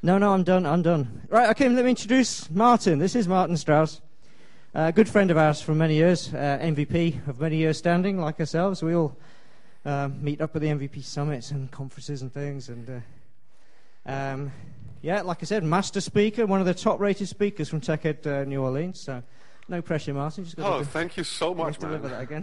No, I'm done. Right, okay, let me introduce Martin. This is Martin Strauss, a good friend of ours for many years, MVP of many years standing, like ourselves. We all meet up at the MVP summits and conferences and things. And yeah, like I said, master speaker, one of the top-rated speakers from TechEd New Orleans. So no pressure, Martin. Just got thank you so much, man. Deliver that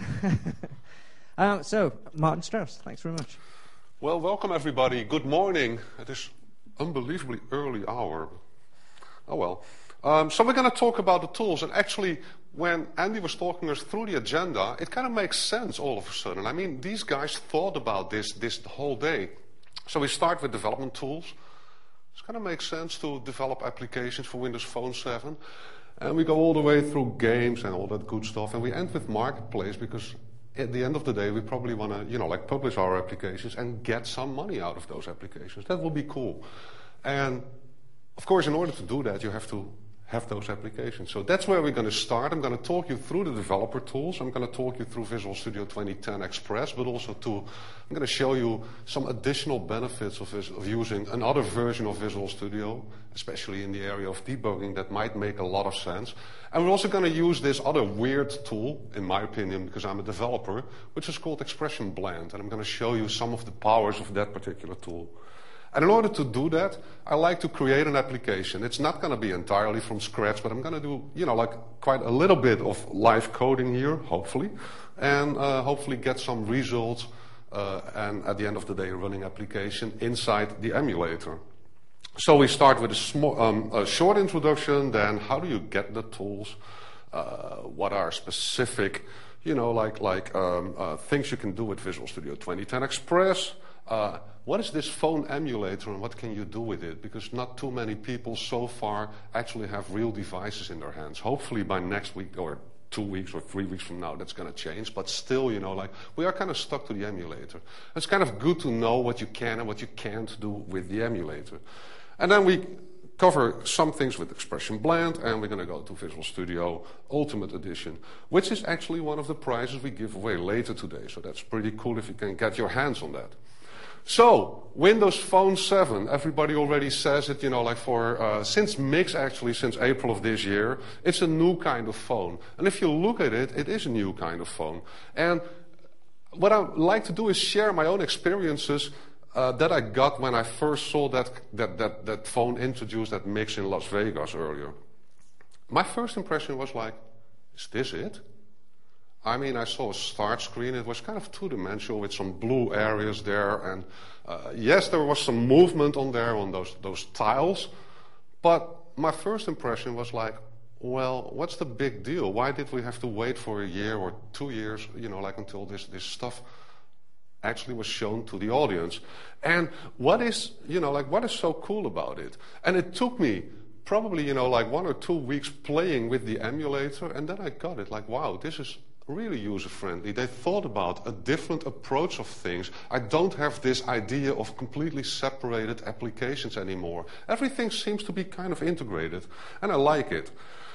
again. So, Martin Strauss, thanks very much. Well, welcome everybody. Good morning at this unbelievably early hour. Oh well. So we're going to talk about the tools, and actually when Andy was talking us through the agenda, it kind of makes sense all of a sudden. I mean, these guys thought about this the whole day. So we start with development tools. It kind of makes sense to develop applications for Windows Phone 7. And we go all the way through games and all that good stuff, and we end with Marketplace because at the end of the day, we probably want to, publish our applications and get some money out of those applications. That will be cool. And, of course, in order to do that, you have to have those applications. So that's where we're going to start. I'm going to talk you through the developer tools. I'm going to talk you through Visual Studio 2010 Express, but also I'm going to show you some additional benefits of using another version of Visual Studio, especially in the area of debugging that might make a lot of sense. And we're also going to use this other weird tool, in my opinion, because I'm a developer, which is called Expression Blend. And I'm going to show you some of the powers of that particular tool. And in order to do that, I like to create an application. It's not going to be entirely from scratch, but I'm going to do, quite a little bit of live coding here, hopefully, and hopefully get some results, and at the end of the day, a running application inside the emulator. So we start with a short introduction, then how do you get the tools, what are specific, things you can do with Visual Studio 2010 Express, what is this phone emulator and what can you do with it? Because not too many people so far actually have real devices in their hands. Hopefully by next week or 2 weeks or 3 weeks from now that's going to change. But still, we are kind of stuck to the emulator. It's kind of good to know what you can and what you can't do with the emulator. And then we cover some things with Expression Blend, and we're going to go to Visual Studio Ultimate Edition, which is actually one of the prizes we give away later today. So that's pretty cool if you can get your hands on that. So, Windows Phone 7, everybody already says it, since Mix actually, since April of this year, it's a new kind of phone. And if you look at it, it is a new kind of phone. And what I like to do is share my own experiences that I got when I first saw that phone introduced at Mix in Las Vegas earlier. My first impression was like, is this it? I mean, I saw a start screen. It was kind of two-dimensional with some blue areas there. And yes, there was some movement on there on those tiles. But my first impression was like, well, what's the big deal? Why did we have to wait for a year or 2 years, until this stuff actually was shown to the audience? And what is so cool about it? And it took me probably, 1 or 2 weeks playing with the emulator. And then I got it like, wow, this is really user-friendly. They thought about a different approach of things. I don't have this idea of completely separated applications anymore. Everything seems to be kind of integrated, and I like it.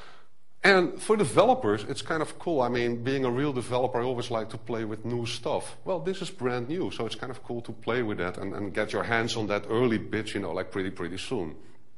And for developers, it's kind of cool. I mean, being a real developer, I always like to play with new stuff. Well, this is brand new, so it's kind of cool to play with that and get your hands on that early bit, pretty soon.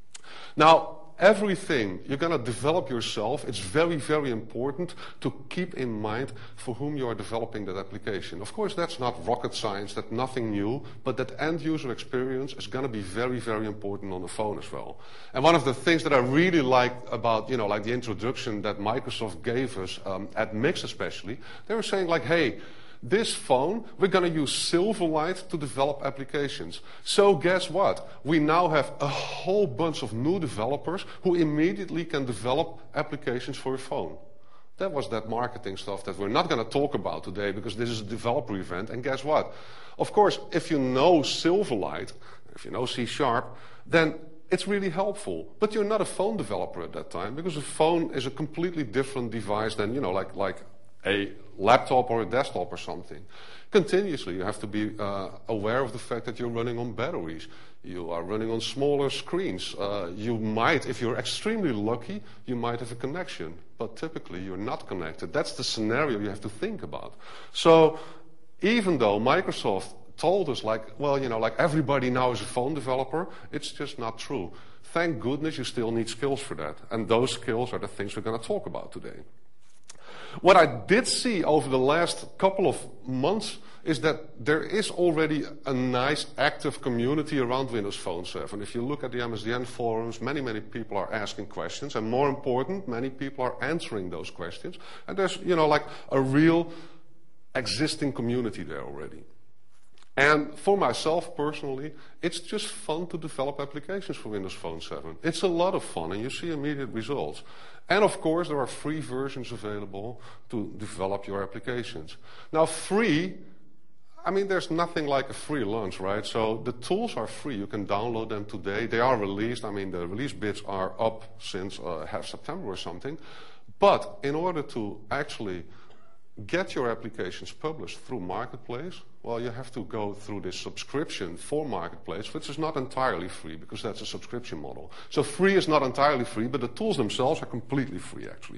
Now, everything you're going to develop yourself, it's very, very important to keep in mind for whom you are developing that application. Of course, that's not rocket science, that's nothing new, but that end user experience is going to be very, very important on the phone as well. And one of the things that I really liked about, the introduction that Microsoft gave us at Mix especially, they were saying like, hey, this phone, we're going to use Silverlight to develop applications. So guess what? We now have a whole bunch of new developers who immediately can develop applications for your phone. That was that marketing stuff that we're not going to talk about today because this is a developer event. And guess what? Of course, if you know Silverlight, if you know C#, then it's really helpful. But you're not a phone developer at that time because a phone is a completely different device than, like a laptop or a desktop or something. Continuously, you have to be aware of the fact that you're running on batteries. You are running on smaller screens. You might, if you're extremely lucky, you might have a connection. But typically, you're not connected. That's the scenario you have to think about. So even though Microsoft told us like, well, like everybody now is a phone developer. It's just not true. Thank goodness you still need skills for that. And those skills are the things we're going to talk about today. What I did see over the last couple of months is that there is already a nice active community around Windows Phone 7. If you look at the MSDN forums, many people are asking questions, and more important, many people are answering those questions. And there's, like a real existing community there already. And for myself personally, it's just fun to develop applications for Windows Phone 7. It's a lot of fun, and you see immediate results. And of course, there are free versions available to develop your applications. Now, free, I mean, there's nothing like a free lunch, right? So the tools are free. You can download them today. They are released. I mean, the release bits are up since half September or something. But in order to actually get your applications published through Marketplace, well, you have to go through this subscription for Marketplace, which is not entirely free because that's a subscription model. So free is not entirely free, but the tools themselves are completely free, actually.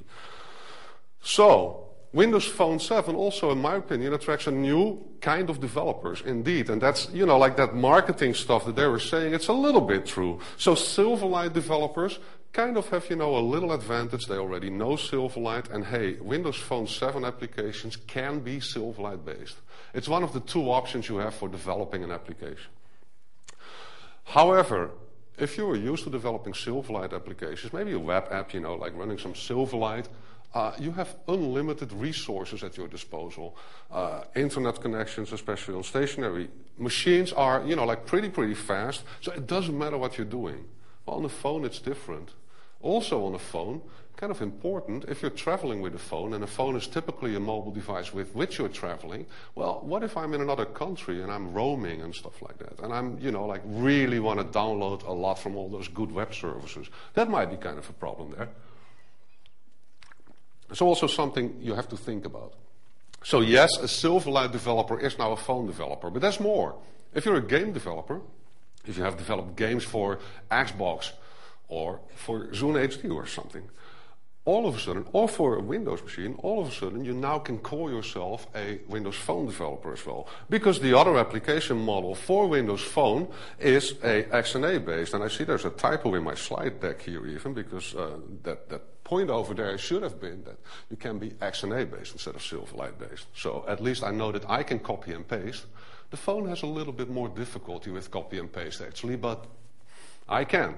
So Windows Phone 7 also, in my opinion, attracts a new kind of developers, indeed. And that's, like that marketing stuff that they were saying, it's a little bit true. So Silverlight developers kind of have, a little advantage. They already know Silverlight, and hey, Windows Phone 7 applications can be Silverlight based. It's one of the two options you have for developing an application. However, if you are used to developing Silverlight applications, maybe a web app, like running some Silverlight, you have unlimited resources at your disposal. Internet connections, especially on stationary machines, are, like pretty fast. So it doesn't matter what you're doing. Well, on the phone, it's different. Also on a phone, kind of important, if you're traveling with a phone, and a phone is typically a mobile device with which you're traveling, well, what if I'm in another country and I'm roaming and stuff like that? And I'm, like really want to download a lot from all those good web services. That might be kind of a problem there. It's also something you have to think about. So yes, a Silverlight developer is now a phone developer, but there's more. If you're a game developer, if you have developed games for Xbox or for Zune HD or something, all of a sudden, or for a Windows machine, all of a sudden you now can call yourself a Windows Phone developer as well. Because the other application model for Windows Phone is a XNA based. And I see there's a typo in my slide deck here even, because that point over there should have been that you can be XNA based instead of Silverlight based. So at least I know that I can copy and paste. The phone has a little bit more difficulty with copy and paste actually, but I can.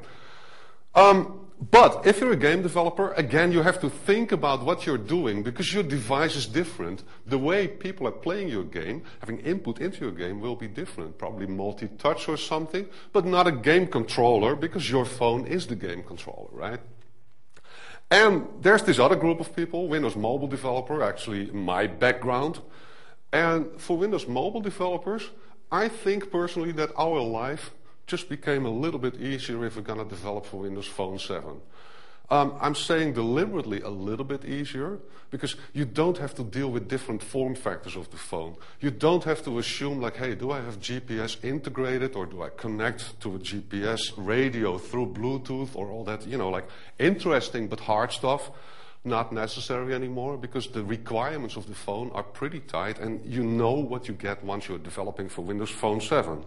But if you're a game developer, again, you have to think about what you're doing because your device is different. The way people are playing your game, having input into your game will be different. Probably multi-touch or something, but not a game controller because your phone is the game controller, right? And there's this other group of people, Windows Mobile developer, actually my background. And for Windows Mobile developers, I think personally that our life just became a little bit easier if we're going to develop for Windows Phone 7. I'm saying deliberately a little bit easier because you don't have to deal with different form factors of the phone. You don't have to assume like, hey, do I have GPS integrated or do I connect to a GPS radio through Bluetooth or all that, like interesting but hard stuff. Not necessary anymore because the requirements of the phone are pretty tight and you know what you get once you're developing for Windows Phone 7.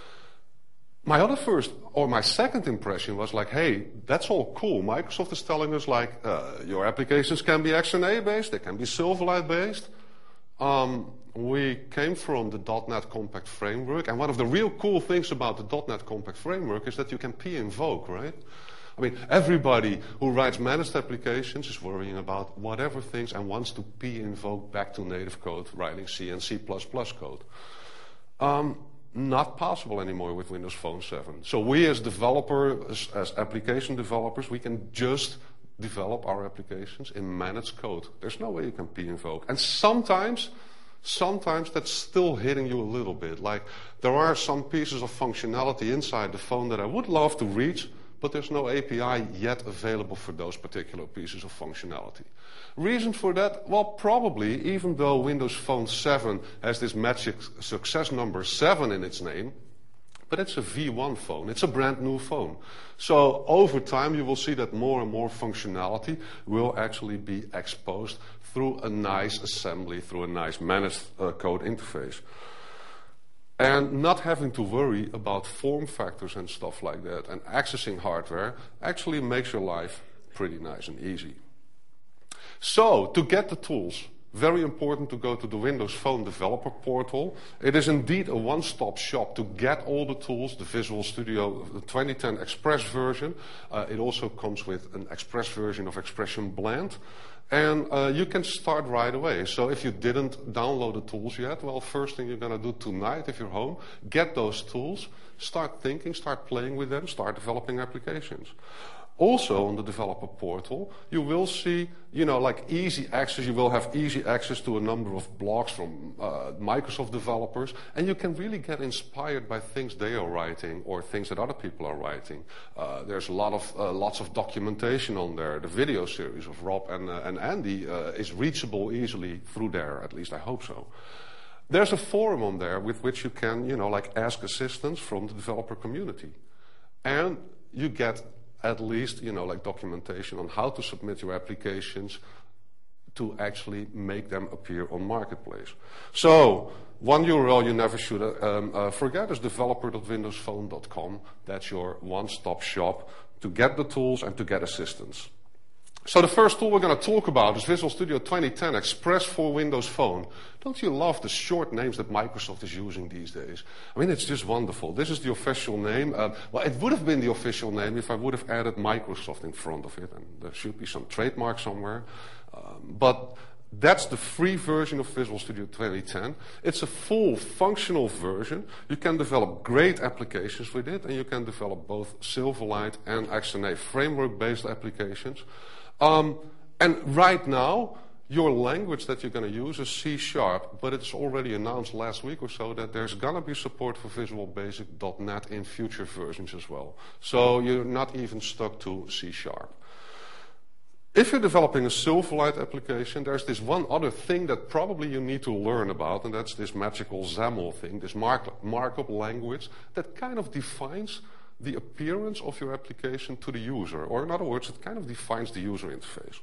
My second impression was like, hey, that's all cool. Microsoft is telling us like, your applications can be XNA based, they can be Silverlight based. We came from the .NET Compact framework, and one of the real cool things about the .NET Compact framework is that you can p-invoke, right? I mean, everybody who writes managed applications is worrying about whatever things and wants to p-invoke back to native code, writing C and C++ code. Not possible anymore with Windows Phone 7. So we as developers, as application developers, we can just develop our applications in managed code. There's no way you can p-invoke. And sometimes that's still hitting you a little bit. Like there are some pieces of functionality inside the phone that I would love to reach, but there's no API yet available for those particular pieces of functionality. Reason for that? Well, probably, even though Windows Phone 7 has this magic success number 7 in its name, but it's a V1 phone. It's a brand new phone. So over time, you will see that more and more functionality will actually be exposed through a nice assembly, through a nice managed code interface. And not having to worry about form factors and stuff like that and accessing hardware actually makes your life pretty nice and easy. So, to get the tools, very important to go to the Windows Phone Developer Portal. It is indeed a one-stop shop to get all the tools, the Visual Studio the 2010 Express version. It also comes with an Express version of Expression Blend. And you can start right away. So if you didn't download the tools yet, well, first thing you're going to do tonight if you're home, get those tools, start thinking, start playing with them, start developing applications. Also on the developer portal, you will see, like easy access. You will have easy access to a number of blogs from Microsoft developers, and you can really get inspired by things they are writing or things that other people are writing. There's lots of documentation on there. The video series of Rob and Andy is reachable easily through there. At least I hope so. There's a forum on there with which you can, ask assistance from the developer community, and you get at least, documentation on how to submit your applications to actually make them appear on Marketplace. So, one URL you never should forget is developer.windowsphone.com. That's your one-stop shop to get the tools and to get assistance. So the first tool we're going to talk about is Visual Studio 2010 Express for Windows Phone. Don't you love the short names that Microsoft is using these days? I mean, it's just wonderful. This is the official name. Well, it would have been the official name if I would have added Microsoft in front of it, and there should be some trademark somewhere. But that's the free version of Visual Studio 2010. It's a full functional version. You can develop great applications with it, and you can develop both Silverlight and XNA framework-based applications. And right now, your language that you're going to use is C#, but it's already announced last week or so that there's going to be support for Visual Basic .NET in future versions as well. So you're not even stuck to C#. If you're developing a Silverlight application, there's this one other thing that probably you need to learn about, and that's this magical XAML thing, this markup language that kind of defines the appearance of your application to the user, or in other words, it kind of defines the user interface.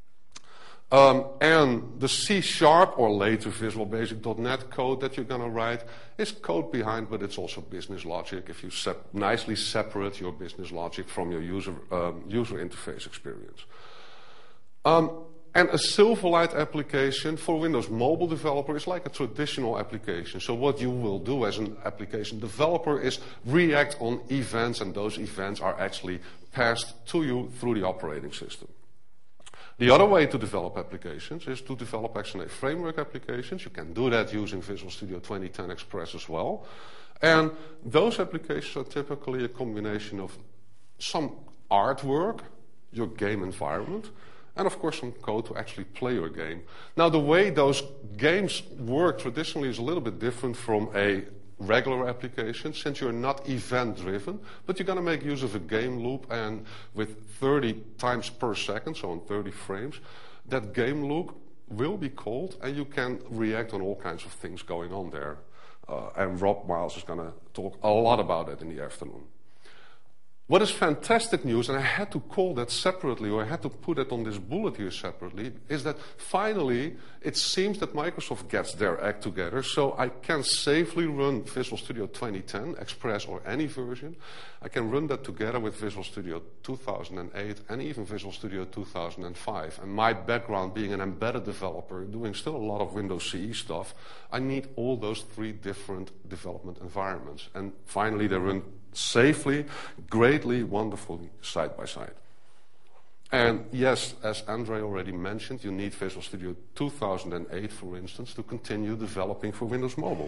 And the C# or later Visual Basic .NET code that you're going to write is code behind, but it's also business logic if you nicely separate your business logic from your user interface experience. And a Silverlight application for Windows Mobile developer is like a traditional application. So what you will do as an application developer is react on events, and those events are actually passed to you through the operating system. The other way to develop applications is to develop XNA framework applications. You can do that using Visual Studio 2010 Express as well. And those applications are typically a combination of some artwork, your game environment, and of course some code to actually play your game. Now the way those games work traditionally is a little bit different from a regular application, since you're not event driven, but you're going to make use of a game loop, and with 30 times per second, so on 30 frames, that game loop will be called and you can react on all kinds of things going on there. And Rob Miles is going to talk a lot about it in the afternoon. What is fantastic news, and I had to call that separately, or I had to put it on this bullet here separately, is that finally it seems that Microsoft gets their act together, so I can safely run Visual Studio 2010, Express or any version. I can run that together with Visual Studio 2008 and even Visual Studio 2005. And my background being an embedded developer, doing still a lot of Windows CE stuff, I need all those three different development environments. And finally they run safely, greatly, wonderfully, side by side. And yes, as Andre already mentioned, you need Visual Studio 2008, for instance, to continue developing for Windows Mobile.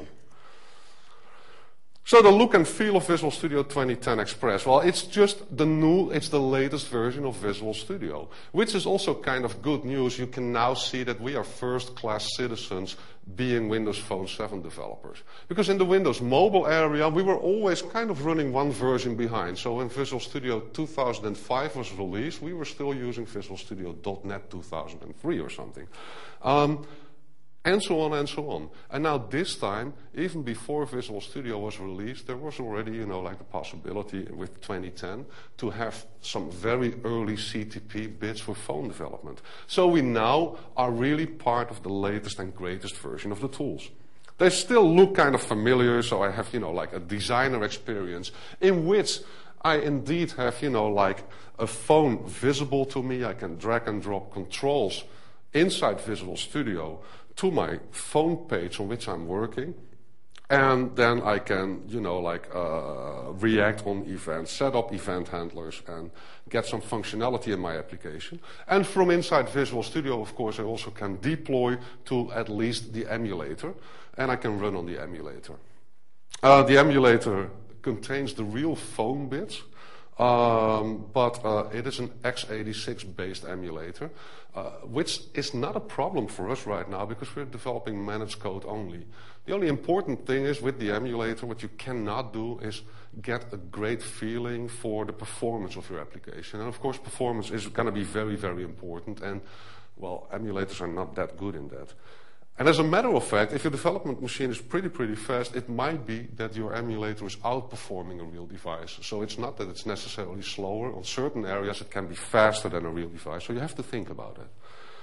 So the look and feel of Visual Studio 2010 Express, well, it's just it's the latest version of Visual Studio, which is also kind of good news. You can now see that we are first-class citizens being Windows Phone 7 developers. Because in the Windows Mobile area, we were always kind of running one version behind. So when Visual Studio 2005 was released, we were still using Visual Studio .NET 2003 or something. And so on and so on. And now this time, even before Visual Studio was released, there was already, like the possibility with 2010 to have some very early CTP bits for phone development. So we now are really part of the latest and greatest version of the tools. They still look kind of familiar, so I have, like a designer experience in which I indeed have, like a phone visible to me. I can drag and drop controls inside Visual Studio to my phone page on which I'm working. And then I can, react on events, set up event handlers, and get some functionality in my application. And from inside Visual Studio, of course, I also can deploy to at least the emulator, and I can run on the emulator. The emulator contains the real phone bits, but it is an x86-based emulator, which is not a problem for us right now because we're developing managed code only. The only important thing is with the emulator, what you cannot do is get a great feeling for the performance of your application. And of course, performance is going to be very, very important. And, well, emulators are not that good in that. And as a matter of fact, if your development machine is pretty fast, it might be that your emulator is outperforming a real device. So it's not that it's necessarily slower. On certain areas, it can be faster than a real device. So you have to think about it.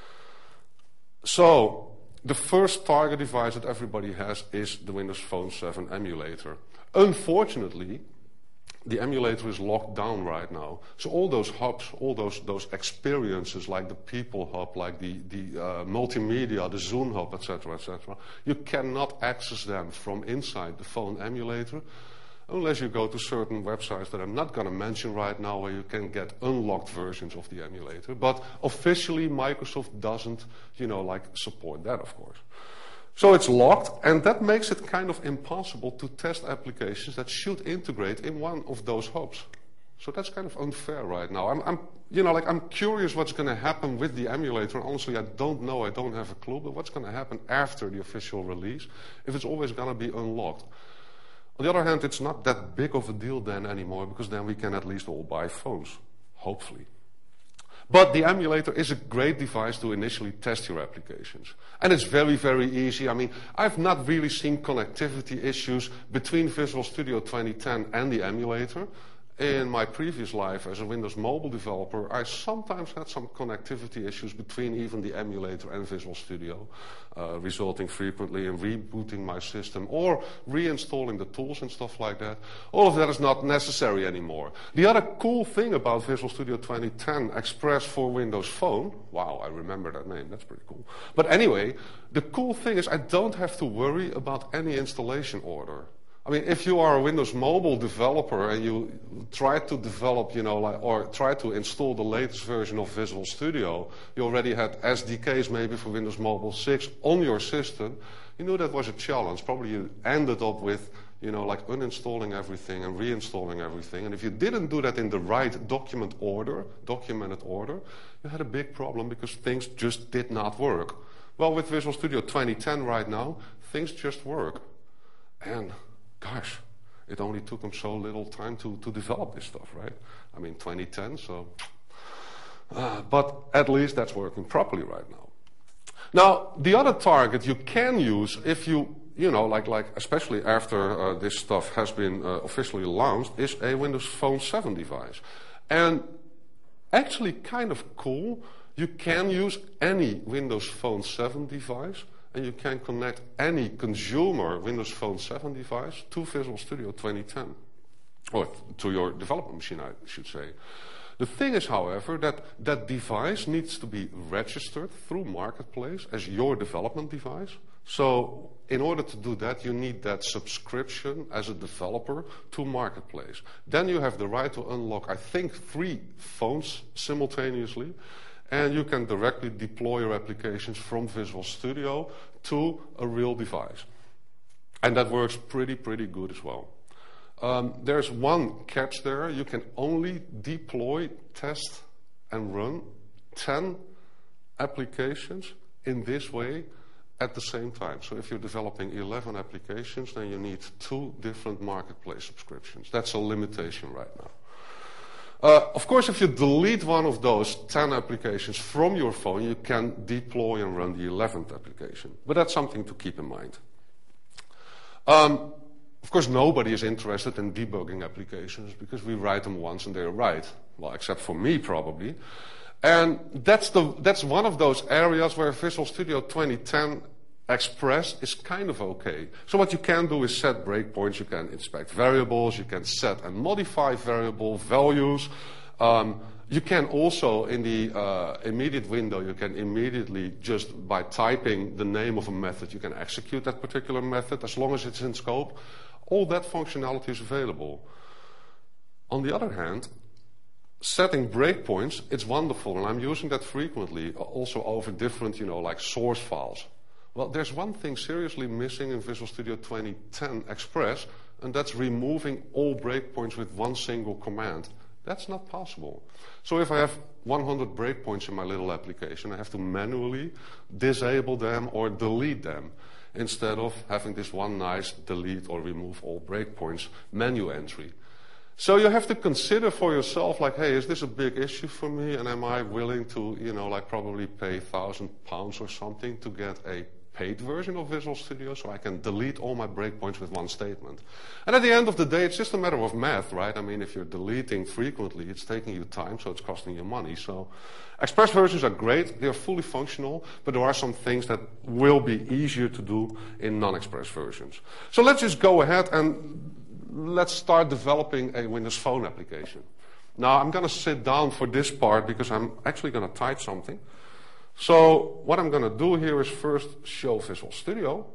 So the first target device that everybody has is the Windows Phone 7 emulator. Unfortunately, the emulator is locked down right now. So all those hubs, all those experiences like the People Hub, like the multimedia, the Zoom Hub, etc., you cannot access them from inside the phone emulator unless you go to certain websites that I'm not going to mention right now where you can get unlocked versions of the emulator. But officially, Microsoft doesn't, support that, of course. So it's locked, and that makes it kind of impossible to test applications that should integrate in one of those hubs. So that's kind of unfair right now. I'm curious what's going to happen with the emulator. Honestly, I don't know. I don't have a clue. But what's going to happen after the official release? If it's always going to be unlocked. On the other hand, it's not that big of a deal then anymore, because then we can at least all buy phones, hopefully. But the emulator is a great device to initially test your applications. And it's very, very easy. I mean, I've not really seen connectivity issues between Visual Studio 2010 and the emulator. In my previous life as a Windows Mobile developer, I sometimes had some connectivity issues between even the emulator and Visual Studio, resulting frequently in rebooting my system or reinstalling the tools and stuff like that. All of that is not necessary anymore. The other cool thing about Visual Studio 2010 Express for Windows Phone, wow, I remember that name, that's pretty cool. But anyway, the cool thing is I don't have to worry about any installation order. I mean, if you are a Windows Mobile developer and you try to develop, or try to install the latest version of Visual Studio, you already had SDKs maybe for Windows Mobile 6 on your system, you knew that was a challenge. Probably you ended up with, uninstalling everything and reinstalling everything. And if you didn't do that in the right documented order, you had a big problem because things just did not work. Well, with Visual Studio 2010 right now, things just work. And gosh, it only took them so little time to develop this stuff, right? I mean, 2010, so. But at least that's working properly right now. Now, the other target you can use if you, especially after this stuff has been officially launched, is a Windows Phone 7 device. And actually kind of cool, you can use any Windows Phone 7 device, and you can connect any consumer Windows Phone 7 device to Visual Studio 2010. Or to your development machine, I should say. The thing is, however, that that device needs to be registered through Marketplace as your development device. So in order to do that, you need that subscription as a developer to Marketplace. Then you have the right to unlock, I think, 3 phones simultaneously. And you can directly deploy your applications from Visual Studio to a real device. And that works pretty good as well. There's one catch there. You can only deploy, test, and run 10 applications in this way at the same time. So if you're developing 11 applications, then you need 2 different Marketplace subscriptions. That's a limitation right now. Of course, if you delete one of those 10 applications from your phone, you can deploy and run the 11th application. But that's something to keep in mind. Of course, nobody is interested in debugging applications because we write them once and they're right. Well, except for me, probably. And that's one of those areas where Visual Studio 2010 Express is kind of okay. So what you can do is set breakpoints, you can inspect variables, you can set and modify variable values. You can also, in the immediate window, you can immediately, just by typing the name of a method, you can execute that particular method as long as it's in scope. All that functionality is available. On the other hand, setting breakpoints, it's wonderful, and I'm using that frequently, also over different, like source files. Well, there's one thing seriously missing in Visual Studio 2010 Express, and that's removing all breakpoints with one single command. That's not possible. So if I have 100 breakpoints in my little application, I have to manually disable them or delete them, instead of having this one nice delete or remove all breakpoints menu entry. So you have to consider for yourself, like, hey, is this a big issue for me? And am I willing to, probably pay £1,000 or something to get a paid version of Visual Studio so I can delete all my breakpoints with one statement? And at the end of the day, it's just a matter of math, right? I mean, if you're deleting frequently, it's taking you time, so it's costing you money. So Express versions are great. They're fully functional, but there are some things that will be easier to do in non-Express versions. So let's just go ahead and let's start developing a Windows Phone application. Now, I'm going to sit down for this part because I'm actually going to type something. So what I'm going to do here is first show Visual Studio.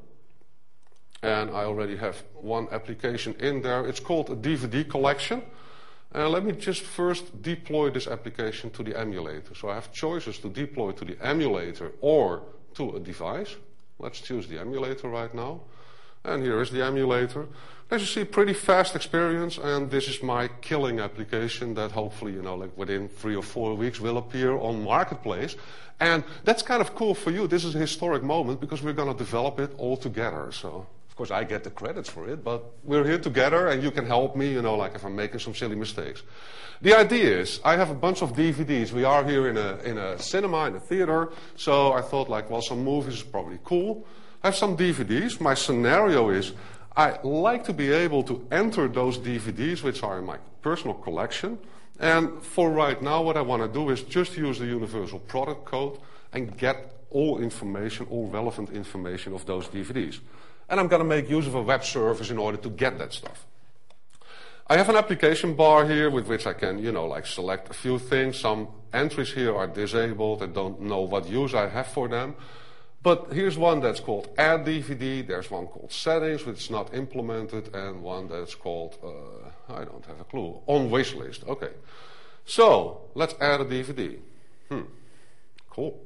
And I already have one application in there. It's called a DVD collection. And let me just first deploy this application to the emulator. So I have choices to deploy to the emulator or to a device. Let's choose the emulator right now. And here is the emulator. As you see, pretty fast experience, and this is my killing application that hopefully, like within 3 or 4 weeks will appear on Marketplace. And that's kind of cool for you. This is a historic moment because we're going to develop it all together. So, of course, I get the credits for it, but we're here together and you can help me, like if I'm making some silly mistakes. The idea is, I have a bunch of DVDs. We are here in a cinema, in a theater, so I thought some movies is probably cool. I have some DVDs. My scenario is, I like to be able to enter those DVDs, which are in my personal collection. And for right now, what I want to do is just use the universal product code and get all information, all relevant information of those DVDs. And I'm going to make use of a web service in order to get that stuff. I have an application bar here with which I can, select a few things. Some entries here are disabled. I don't know what use I have for them. But here's one that's called Add DVD. There's one called Settings, which is not implemented, and one that's called, I don't have a clue, On Wishlist. Okay. So, let's add a DVD. Cool.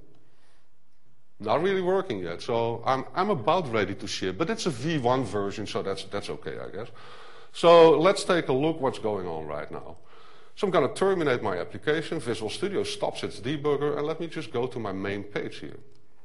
Not really working yet, so I'm about ready to ship, but it's a V1 version, so that's okay, I guess. So, let's take a look what's going on right now. So I'm going to terminate my application. Visual Studio stops its debugger, and let me just go to my main page here.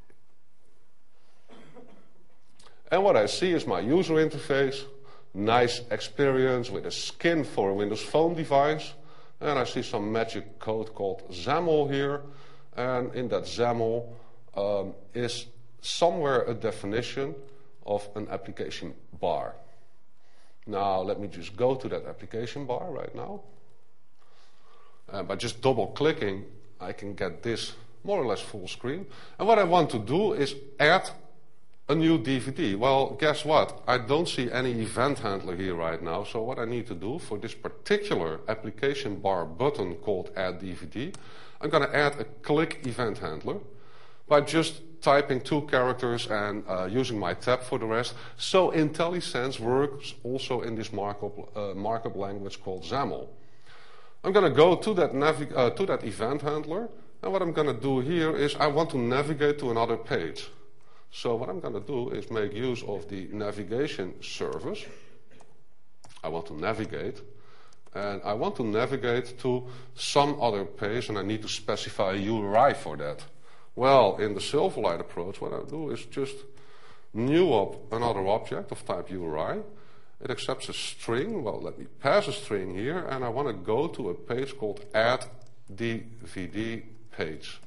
And what I see is my user interface, nice experience with a skin for a Windows Phone device. And I see some magic code called XAML here. And in that XAML is somewhere a definition of an application bar. Now let me just go to that application bar right now. By just double clicking, I can get this more or less full screen. And what I want to do is add a new DVD. Well, guess what? I don't see any event handler here right now. So what I need to do for this particular application bar button called Add DVD, I'm going to add a click event handler by just typing 2 characters and using my tab for the rest. So IntelliSense works also in this markup language called XAML. I'm going to go to that event handler, and what I'm going to do here is I want to navigate to another page. So what I'm going to do is make use of the navigation service. I want to navigate, and I want to navigate to some other page, and I need to specify a URI for that. Well, in the Silverlight approach, what I do is just new up another object of type URI. It accepts a string. Well, let me pass a string here, and I want to go to a page called Add DVD Page.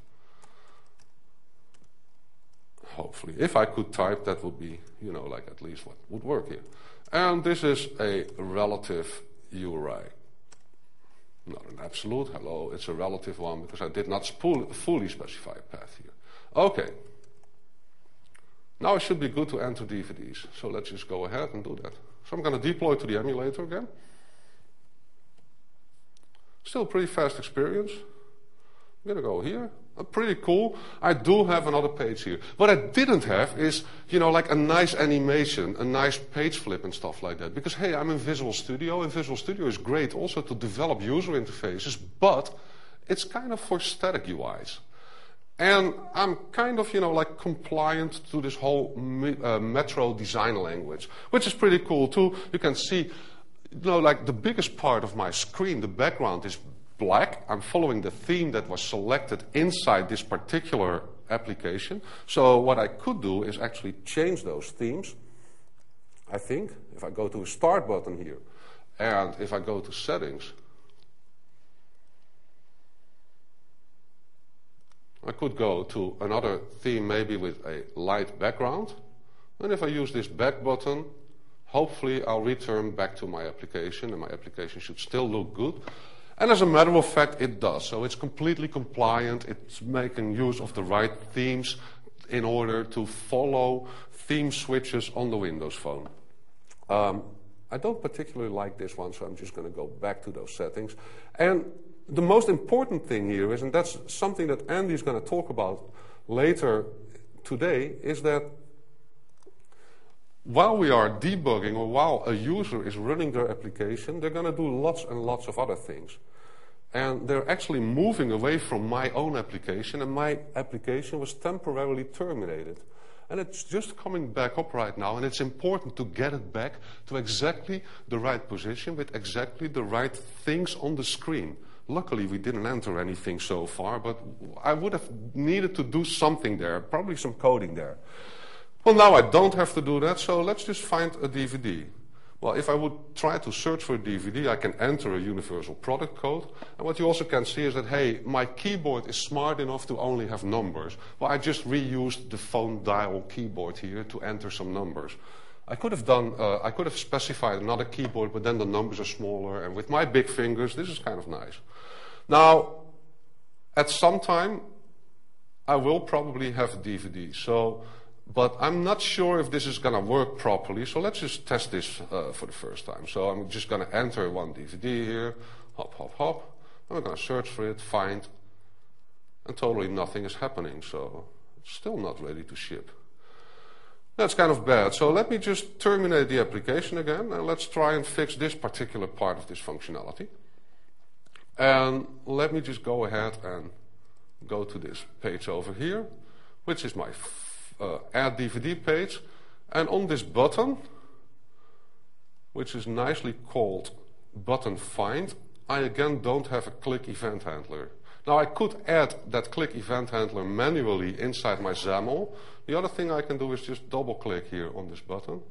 Hopefully, if I could type, that would be, at least what would work here. And this is a relative URI. Not an absolute, hello, it's a relative one because I did not fully specify a path here. Okay. Now it should be good to enter DVDs. So let's just go ahead and do that. So I'm going to deploy to the emulator again. Still pretty fast experience. I'm going to go here. Pretty cool. I do have another page here. What I didn't have is, like a nice animation, a nice page flip and stuff like that. Because, hey, I'm in Visual Studio, and Visual Studio is great also to develop user interfaces, but it's kind of for static UIs. And I'm kind of, like compliant to this whole Metro design language, which is pretty cool too. You can see, like the biggest part of my screen, the background is black. I'm following the theme that was selected inside this particular application. So what I could do is actually change those themes. I think if I go to a Start button here, and if I go to Settings, I could go to another theme, maybe with a light background. And if I use this back button, hopefully I'll return back to my application, and my application should still look good. And as a matter of fact, it does. So it's completely compliant. It's making use of the right themes in order to follow theme switches on the Windows Phone. I don't particularly like this one, so I'm just going to go back to those settings. And the most important thing here is, and that's something that Andy's going to talk about later today, is that while we are debugging, or while a user is running their application, they're going to do lots and lots of other things. And they're actually moving away from my own application, and my application was temporarily terminated. And it's just coming back up right now, and it's important to get it back to exactly the right position with exactly the right things on the screen. Luckily, we didn't enter anything so far, but I would have needed to do something there, probably some coding there. Well, now I don't have to do that, so let's just find a DVD. Well, if I would try to search for a DVD, I can enter a universal product code. And what you also can see is that, hey, my keyboard is smart enough to only have numbers. Well, I just reused the phone dial keyboard here to enter some numbers. I could have specified another keyboard, but then the numbers are smaller. And with my big fingers, this is kind of nice. Now, at some time, I will probably have a DVD. But I'm not sure if this is going to work properly, so let's just test this for the first time. So I'm just going to enter one DVD here, hop, hop, hop. And we're going to search for it, find, and totally nothing is happening. So it's still not ready to ship. That's kind of bad. So let me just terminate the application again, and let's try and fix this particular part of this functionality. And let me just go ahead and go to this page over here, which is my Add DVD page, and on this button, which is nicely called Button Find, I again don't have a click event handler. Now I could add that click event handler manually inside my XAML. The other thing I can do is just double click here on this button,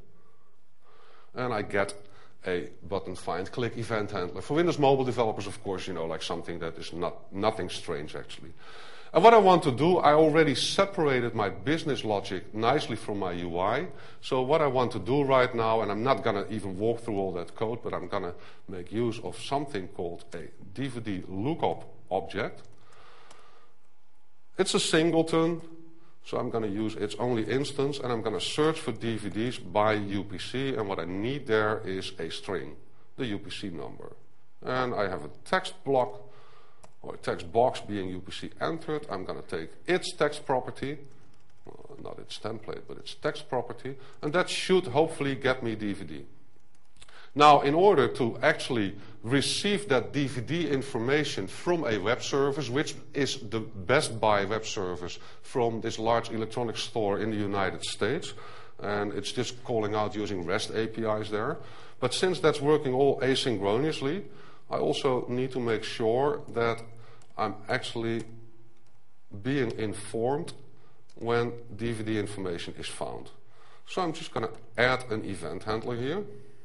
and I get a Button Find click event handler. For Windows Mobile developers, of course, like something that is nothing strange actually. And what I want to do, I already separated my business logic nicely from my UI. So what I want to do right now, and I'm not going to even walk through all that code, but I'm going to make use of something called a DVD lookup object. It's a singleton, so I'm going to use its only instance, and I'm going to search for DVDs by UPC, and what I need there is a string, the UPC number. And I have a text block, or text box being UPC entered. I'm going to take its text property, well, not its template, but its text property, and that should hopefully get me DVD. Now, in order to actually receive that DVD information from a web service, which is the Best Buy web service from this large electronics store in the United States, and it's just calling out using REST APIs there. But since that's working all asynchronously, I also need to make sure that I'm actually being informed when DVD information is found. So I'm just going to add an event handler here.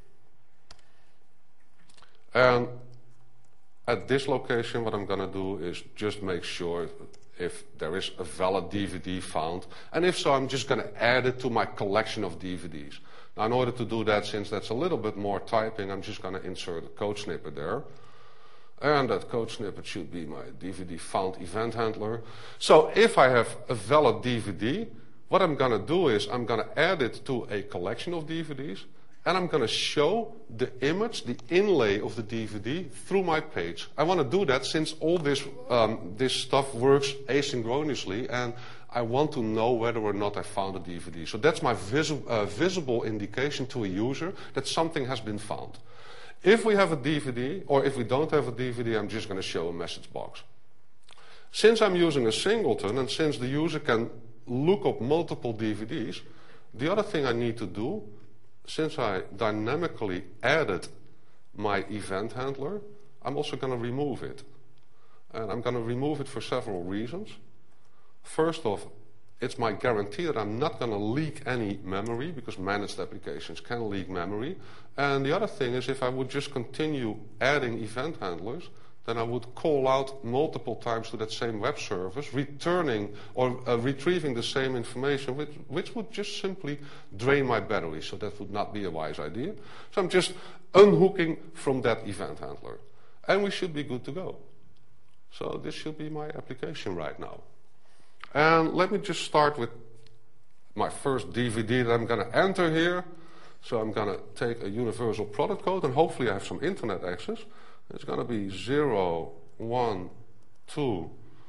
And at this location, what I'm going to do is just make sure if there is a valid DVD found. And if so, I'm just going to add it to my collection of DVDs. Now, in order to do that, since that's a little bit more typing, I'm just going to insert a code snippet there. And that code snippet should be my DVD found event handler. So if I have a valid DVD, what I'm going to do is I'm going to add it to a collection of DVDs, and I'm going to show the image, the inlay of the DVD through my page. I want to do that since all this stuff works asynchronously, and I want to know whether or not I found a DVD. So that's my visible indication to a user that something has been found. If we have a DVD, or if we don't have a DVD, I'm just going to show a message box. Since I'm using a singleton, and since the user can look up multiple DVDs, the other thing I need to do, since I dynamically added my event handler, I'm also going to remove it. And I'm going to remove it for several reasons. First off, it's my guarantee that I'm not going to leak any memory, because managed applications can leak memory. And the other thing is, if I would just continue adding event handlers, then I would call out multiple times to that same web service, returning or retrieving the same information, which would just simply drain my battery. So that would not be a wise idea. So I'm just unhooking from that event handler. And we should be good to go. So this should be my application right now. And let me just start with my first DVD that I'm going to enter here. So I'm going to take a universal product code, and hopefully I have some internet access. It's going to be 0, 1, 2,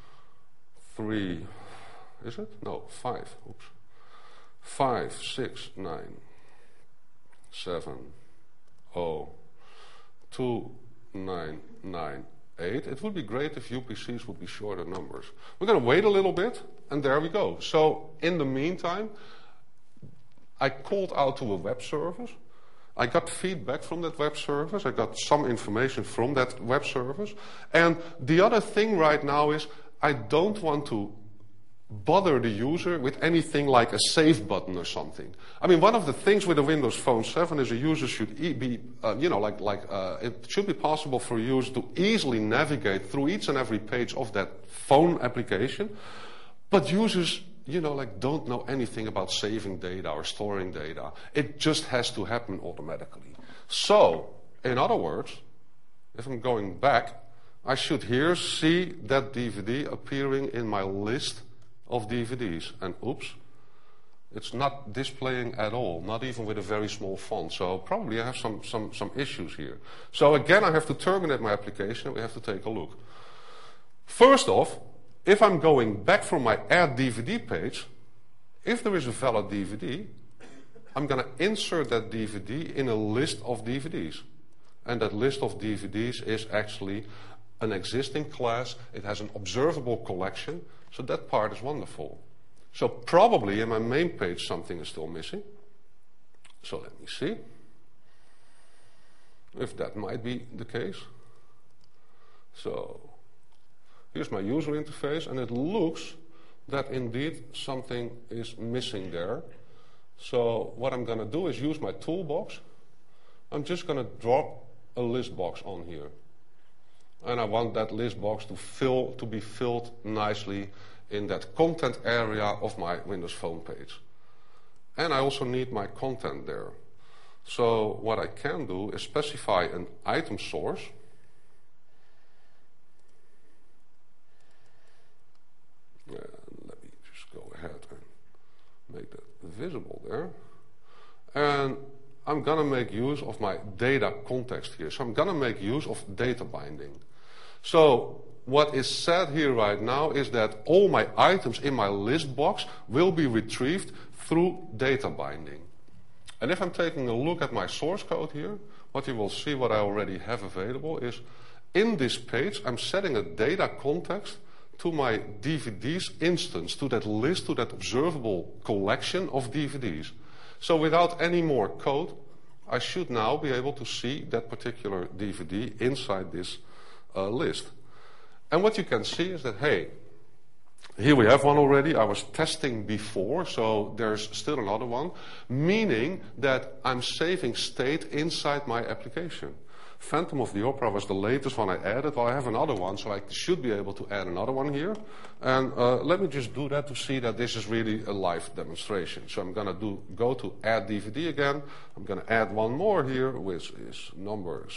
3, is it? No, 5, oops. 5, 6, 9, 7, 0, 2, 9, 9, 8. It would be great if UPCs would be shorter numbers. We're going to wait a little bit, and there we go. So in the meantime, I called out to a web service. I got feedback from that web service. I got some information from that web service. And the other thing right now is I don't want to bother the user with anything like a save button or something. I mean, one of the things with the Windows Phone 7 is a user should be, it should be possible for a user to easily navigate through each and every page of that phone application. But users, don't know anything about saving data or storing data. It just has to happen automatically. So, in other words, if I'm going back, I should here see that DVD appearing in my list of DVDs. And oops, it's not displaying at all, not even with a very small font. So probably I have some issues here. So again, I have to terminate my application. We have to take a look. First off, if I'm going back from my Add DVD page, if there is a valid DVD, I'm going to insert that DVD in a list of DVDs. And that list of DVDs is actually an existing class. It has an observable collection. So that part is wonderful. So probably in my main page something is still missing. So let me see if that might be the case. So here's my user interface, and it looks that indeed something is missing there. So what I'm going to do is use my toolbox. I'm just going to drop a list box on here. And I want that list box to be filled nicely in that content area of my Windows Phone page. And I also need my content there. So what I can do is specify an item source. Let me just go ahead and make that visible there. And I'm going to make use of my data context here. So I'm going to make use of data binding. So what is said here right now is that all my items in my list box will be retrieved through data binding. And if I'm taking a look at my source code here, what you will see, what I already have available, is in this page I'm setting a data context to my DVDs instance, to that list, to that observable collection of DVDs. So without any more code, I should now be able to see that particular DVD inside this list. And what you can see is that, hey, here we have one already. I was testing before, so there's still another one, meaning that I'm saving state inside my application. Phantom of the Opera was the latest one I added. Well, I have another one, so I should be able to add another one here. And let me just do that to see that this is really a live demonstration. So I'm going to go to Add DVD again. I'm going to add one more here, which is number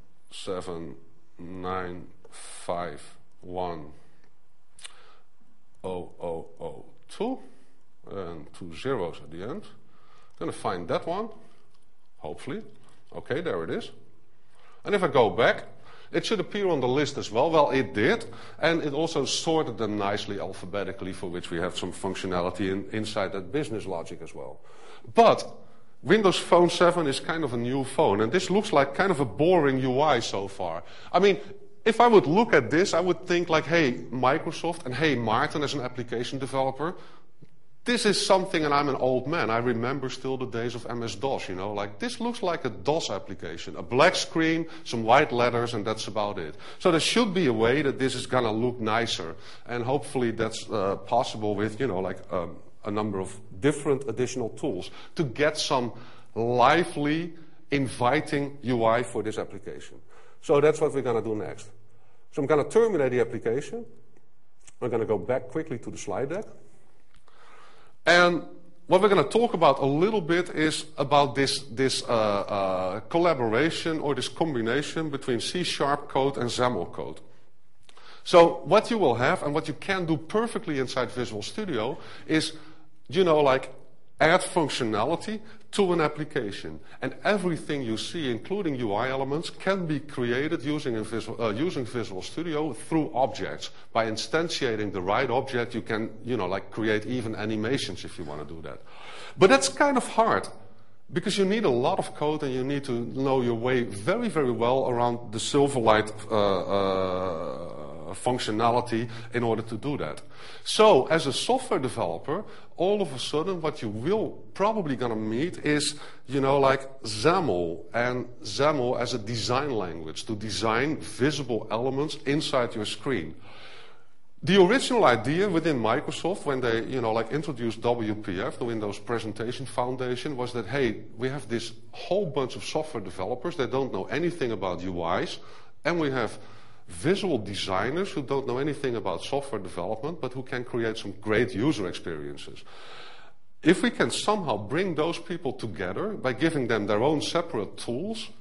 7179551. 0002 and 2 zeros at the end. I'm going to find that one, hopefully. Okay, there it is. And if I go back, it should appear on the list as well. Well, it did, and it also sorted them nicely alphabetically, for which we have some functionality inside that business logic as well. But Windows Phone 7 is kind of a new phone, and this looks like kind of a boring UI so far. I mean, if I would look at this, I would think like, hey, Microsoft, and hey, Martin as an application developer, this is something, and I'm an old man. I remember still the days of MS-DOS, you know, like this looks like a DOS application. A black screen, some white letters, and that's about it. So there should be a way that this is going to look nicer. And hopefully that's possible with, you know, like a number of different additional tools to get some lively, inviting UI for this application. So that's what we're going to do next. So I'm going to terminate the application. I'm going to go back quickly to the slide deck. And what we're going to talk about a little bit is about this collaboration or this combination between C# code and XAML code. So what you will have and what you can do perfectly inside Visual Studio is, you know, like add functionality to an application. And everything you see, including UI elements, can be created using Visual Studio through objects. By instantiating the right object, you can, you know, like create even animations if you want to do that. But that's kind of hard, because you need a lot of code and you need to know your way very, very well around the Silverlight functionality in order to do that. So as a software developer, all of a sudden what you will probably gonna meet is, you know, like XAML, and XAML as a design language to design visible elements inside your screen. The original idea within Microsoft when they, you know, like introduced WPF, the Windows Presentation Foundation, was that, hey, we have this whole bunch of software developers that don't know anything about UIs, and we have visual designers who don't know anything about software development, but who can create some great user experiences. If we can somehow bring those people together by giving them their own separate tools,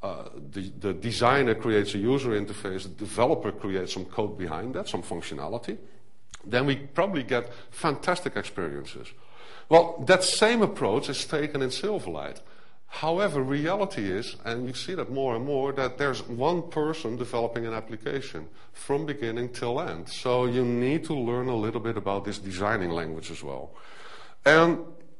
the designer creates a user interface, the developer creates some code behind that, some functionality, then we probably get fantastic experiences. Well, that same approach is taken in Silverlight. However, reality is, and you see that more and more, that there's one person developing an application from beginning till end. So you need to learn a little bit about this designing language as well. And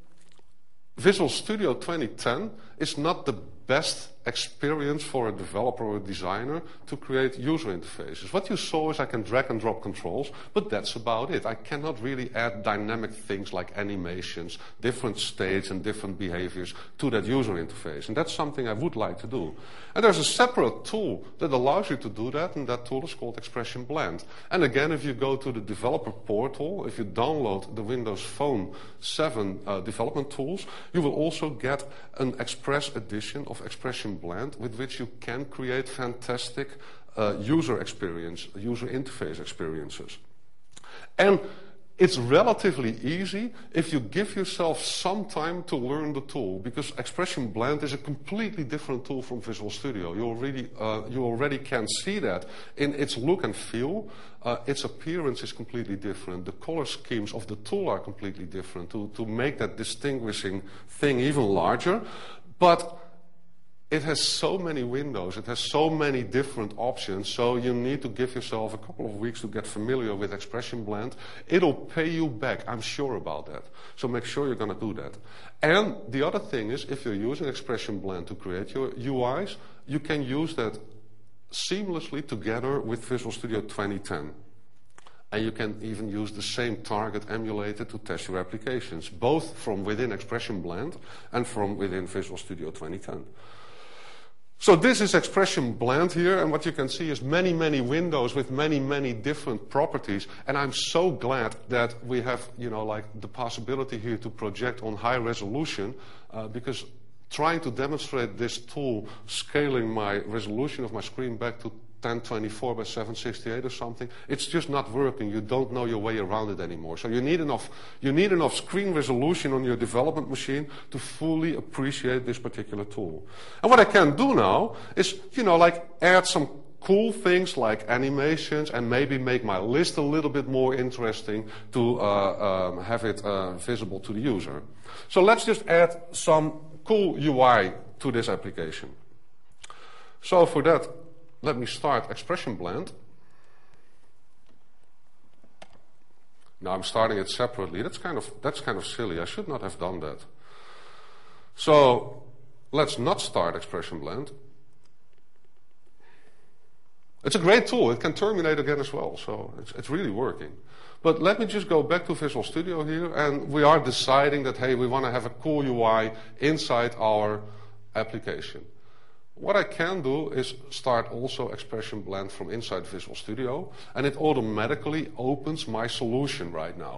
Visual Studio 2010 is not the best experience for a developer or a designer to create user interfaces. What you saw is I can drag and drop controls, but that's about it. I cannot really add dynamic things like animations, different states and different behaviors to that user interface. And that's something I would like to do. And there's a separate tool that allows you to do that, and that tool is called Expression Blend. And again, if you go to the developer portal, if you download the Windows Phone 7 development tools, you will also get an Express edition of Expression Blend with which you can create fantastic user interface experiences. And it's relatively easy if you give yourself some time to learn the tool, because Expression Blend is a completely different tool from Visual Studio. You already can see that in its look and feel. Its appearance is completely different. The color schemes of the tool are completely different to make that distinguishing thing even larger. But it has so many windows, it has so many different options, so you need to give yourself a couple of weeks to get familiar with Expression Blend. It'll pay you back, I'm sure about that. So make sure you're going to do that. And the other thing is, if you're using Expression Blend to create your UIs, you can use that seamlessly together with Visual Studio 2010. And you can even use the same target emulator to test your applications, both from within Expression Blend and from within Visual Studio 2010. So this is Expression Blend here, and what you can see is many, many windows with many, many different properties. And I'm so glad that we have, you know, like the possibility here to project on high resolution, because trying to demonstrate this tool, scaling my resolution of my screen back to 1024 by 768 or something, it's just not working. You don't know your way around it anymore. So you need enough screen resolution on your development machine to fully appreciate this particular tool. And what I can do now is, you know, like add some cool things like animations and maybe make my list a little bit more interesting to have it visible to the user. So let's just add some cool UI to this application. So for that, let me start Expression Blend. Now I'm starting it separately. That's kind of silly. I should not have done that. So let's not start Expression Blend. It's a great tool. It can terminate again as well. So it's really working. But let me just go back to Visual Studio here. And we are deciding that, hey, we want to have a cool UI inside our application. What I can do is start also Expression Blend from inside Visual Studio, and it automatically opens my solution right now.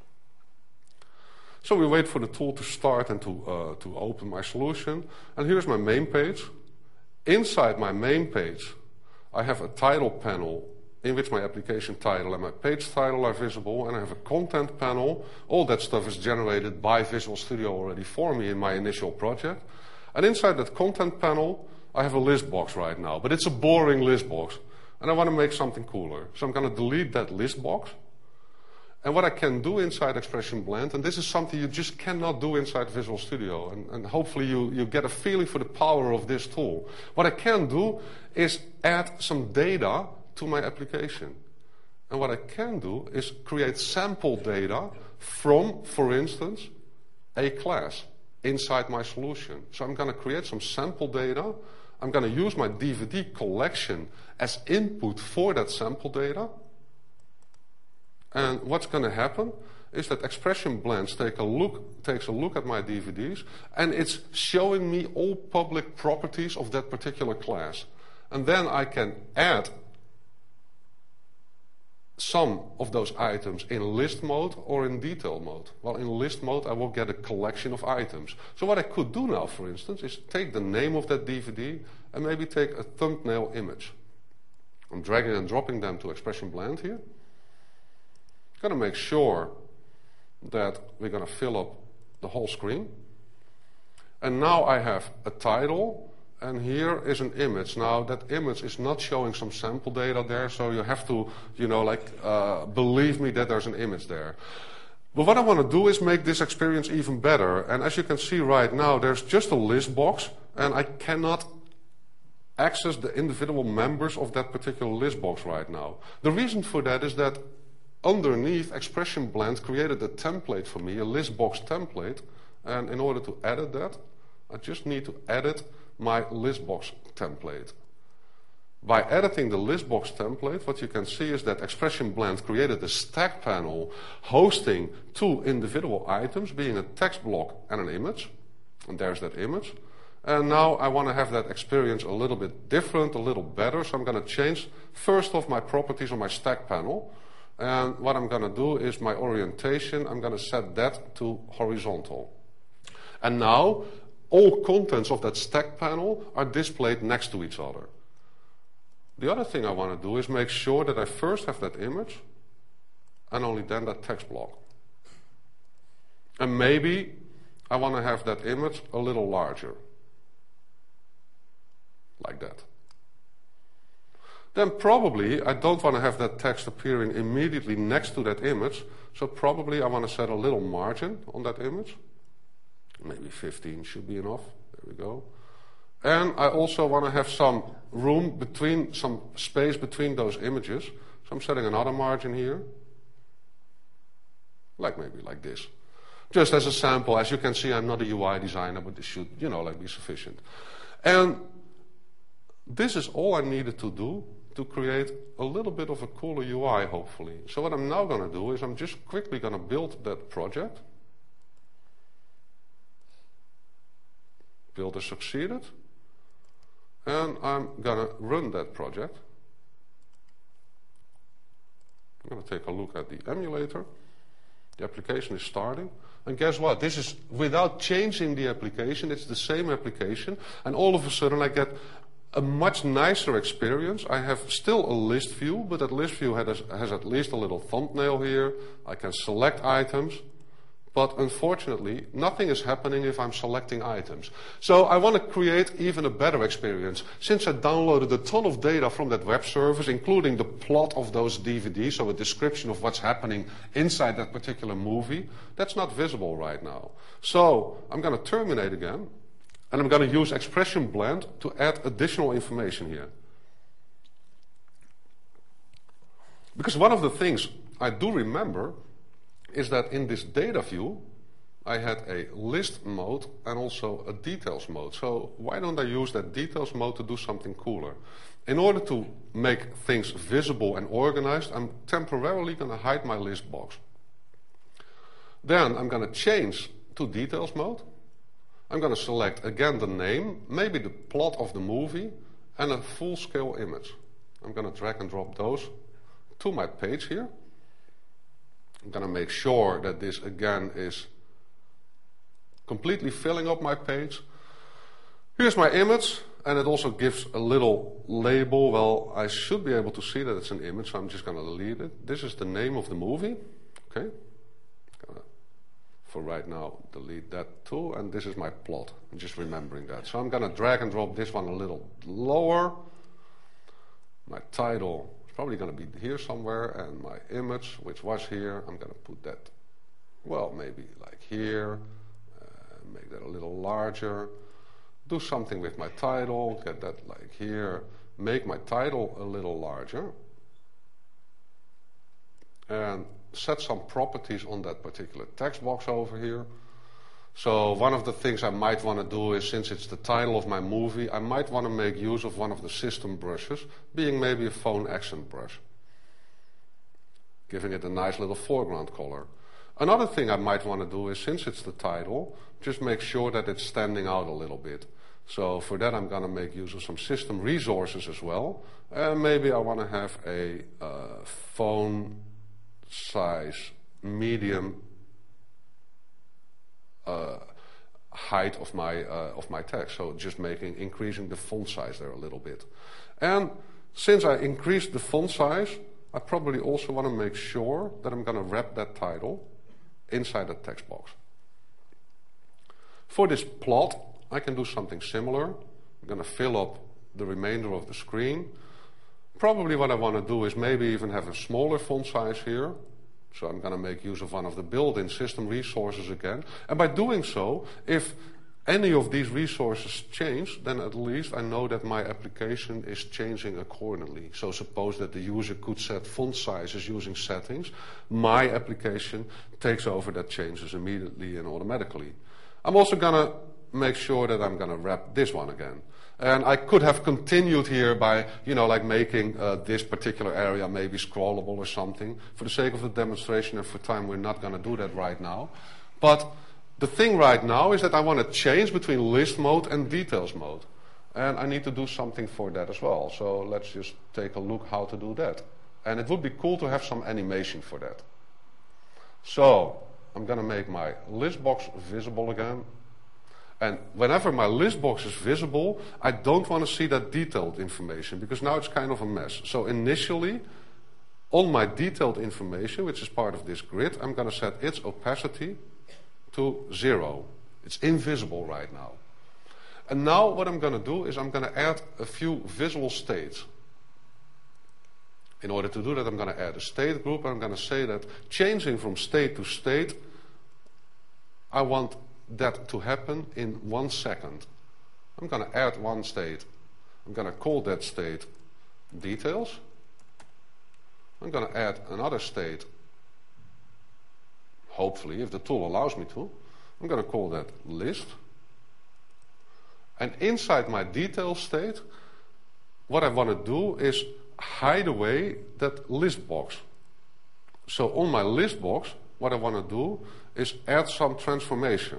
So we wait for the tool to start and to open my solution. And here's my main page. Inside my main page, I have a title panel in which my application title and my page title are visible, and I have a content panel. All that stuff is generated by Visual Studio already for me in my initial project. And inside that content panel, I have a list box right now, but it's a boring list box, and I want to make something cooler. So I'm going to delete that list box. And what I can do inside Expression Blend, and this is something you just cannot do inside Visual Studio, and hopefully you get a feeling for the power of this tool. What I can do is add some data to my application. And what I can do is create sample data from, for instance, a class inside my solution. So I'm going to create some sample data. I'm going to use my DVD collection as input for that sample data. And what's going to happen is that Expression Blend takes a look at my DVDs, and it's showing me all public properties of that particular class. And then I can add some of those items in list mode or in detail mode. Well, in list mode, I will get a collection of items. So what I could do now, for instance, is take the name of that DVD and maybe take a thumbnail image. I'm dragging and dropping them to Expression Blend here. I'm going to make sure that we're going to fill up the whole screen. And now I have a title, and here is an image. Now that image is not showing some sample data there, so you have to, believe me that there's an image there. But what I want to do is make this experience even better. And as you can see right now, there's just a list box, and I cannot access the individual members of that particular list box right now. The reason for that is that underneath, Expression Blend created a template for me, a list box template, and in order to edit that, I just need to edit my list box template. By editing the list box template, what you can see is that Expression Blend created a stack panel hosting two individual items, being a text block and an image. And there's that image. And now I want to have that experience a little bit different, a little better, so I'm going to change first off my properties on my stack panel. And what I'm going to do is my orientation, I'm going to set that to horizontal. And now all contents of that stack panel are displayed next to each other. The other thing I want to do is make sure that I first have that image and only then that text block. And maybe I want to have that image a little larger. Like that. Then probably I don't want to have that text appearing immediately next to that image, so probably I want to set a little margin on that image. Maybe 15 should be enough. There we go. And I also want to have some room between, some space between those images. So I'm setting another margin here. Like maybe like this. Just as a sample. As you can see, I'm not a UI designer, but this should, be sufficient. And this is all I needed to do to create a little bit of a cooler UI, hopefully. So what I'm now going to do is I'm just quickly going to build that project. Builder succeeded. And I'm going to run that project. I'm going to take a look at the emulator. The application is starting. And guess what? This is without changing the application. It's the same application. And all of a sudden I get a much nicer experience. I have still a list view, but that list view has at least a little thumbnail here. I can select items, but unfortunately, nothing is happening if I'm selecting items. So I want to create even a better experience. Since I downloaded a ton of data from that web service, including the plot of those DVDs, so a description of what's happening inside that particular movie, that's not visible right now. So I'm going to terminate again, and I'm going to use Expression Blend to add additional information here. Because one of the things I do remember is that in this data view, I had a list mode and also a details mode. So why don't I use that details mode to do something cooler? In order to make things visible and organized, I'm temporarily going to hide my list box. Then I'm going to change to details mode. I'm going to select again the name, maybe the plot of the movie, and a full-scale image. I'm going to drag and drop those to my page here. I'm going to make sure that this again is completely filling up my page. Here's my image, and it also gives a little label. Well, I should be able to see that it's an image, so I'm just going to delete it. This is the name of the movie. Okay. For right now, delete that too, and this is my plot. I'm just remembering that. So I'm going to drag and drop this one a little lower. My title probably going to be here somewhere, and my image, which was here, I'm going to put that, well, maybe like here, make that a little larger, do something with my title, get that like here, make my title a little larger, and set some properties on that particular text box over here. So one of the things I might want to do is, since it's the title of my movie, I might want to make use of one of the system brushes, being maybe a phone accent brush, giving it a nice little foreground color. Another thing I might want to do is, since it's the title, just make sure that it's standing out a little bit. So for that I'm going to make use of some system resources as well, and maybe I want to have a phone size medium height of my text, so just increasing the font size there a little bit. And since I increased the font size, I probably also want to make sure that I'm going to wrap that title inside that text box. For this plot, I can do something similar. I'm going to fill up the remainder of the screen. Probably what I want to do is maybe even have a smaller font size here. So I'm going to make use of one of the built-in system resources again. And by doing so, if any of these resources change, then at least I know that my application is changing accordingly. So suppose that the user could set font sizes using settings. My application takes over that changes immediately and automatically. I'm also going to make sure that I'm going to wrap this one again. And I could have continued here by, like making this particular area maybe scrollable or something. For the sake of the demonstration and for time, we're not going to do that right now. But the thing right now is that I want to change between list mode and details mode. And I need to do something for that as well. So let's just take a look how to do that. And it would be cool to have some animation for that. So I'm going to make my list box visible again. And whenever my list box is visible, I don't want to see that detailed information, because now it's kind of a mess. So initially, on my detailed information, which is part of this grid, I'm going to set its opacity to 0. It's invisible right now. And now what I'm going to do is I'm going to add a few visual states. In order to do that, I'm going to add a state group, and I'm going to say that changing from state to state, I want that to happen in 1 second. I'm going to add one state. I'm going to call that state details. I'm going to add another state, hopefully, if the tool allows me to. I'm going to call that list. And inside my detail state, what I want to do is hide away that list box. So on my list box, what I want to do is add some transformation.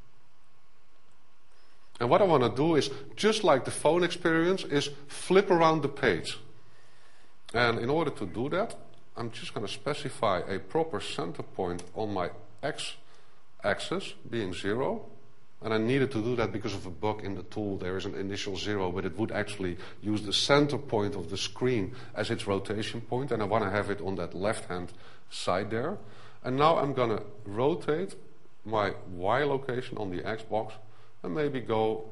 And what I want to do is, just like the phone experience, is flip around the page. And in order to do that, I'm just going to specify a proper center point on my x-axis, being 0. And I needed to do that because of a bug in the tool. There is an initial 0, but it would actually use the center point of the screen as its rotation point. And I want to have it on that left-hand side there. And now I'm going to rotate my Y location on the X box and maybe go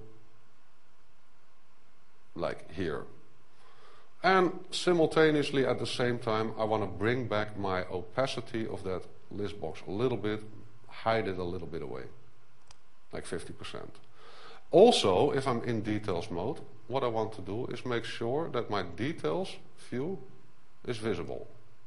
like here. And simultaneously at the same time I want to bring back my opacity of that list box a little bit, hide it a little bit away, like 50%. Also, if I'm in details mode, what I want to do is make sure that my details view is visible.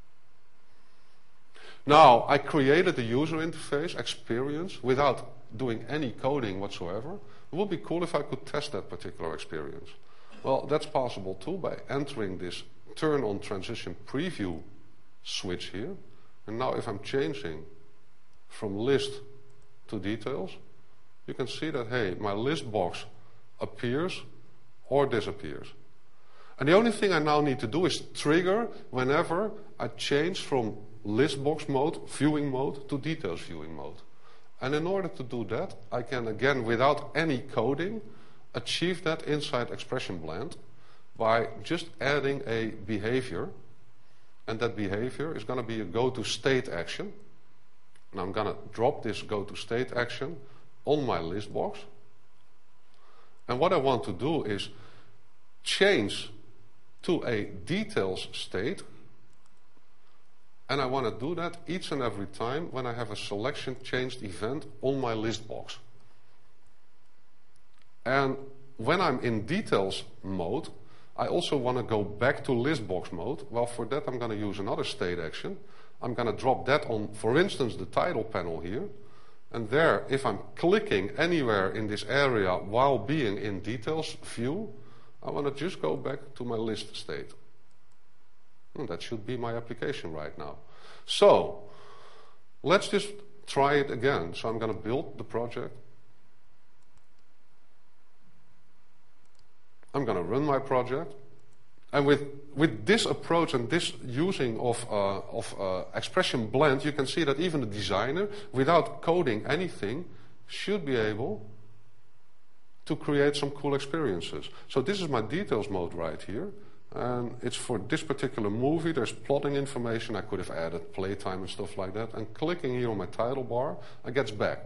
Now, I created the user interface experience without doing any coding whatsoever. It would be cool if I could test that particular experience. Well, that's possible too by entering this turn on transition preview switch here. And now if I'm changing from list to details, you can see that, hey, my list box appears or disappears. And the only thing I now need to do is trigger whenever I change from list box mode, viewing mode, to details viewing mode. And in order to do that, I can again, without any coding, achieve that inside Expression Blend by just adding a behavior. And that behavior is going to be a go to state action. And I'm going to drop this go to state action on my list box. And what I want to do is change to a details state. And I want to do that each and every time when I have a selection changed event on my list box. And when I'm in details mode, I also want to go back to list box mode. Well, for that I'm going to use another state action. I'm going to drop that on, for instance, the title panel here. And there, if I'm clicking anywhere in this area while being in details view, I want to just go back to my list state. And that should be my application right now. So, let's just try it again. So I'm going to build the project. I'm going to run my project. And with this approach and this using of Expression Blend, you can see that even the designer, without coding anything, should be able to create some cool experiences. So this is my details mode right here. And it's for this particular movie. There's plotting information. I could have added playtime and stuff like that. And clicking here on my title bar, it gets back.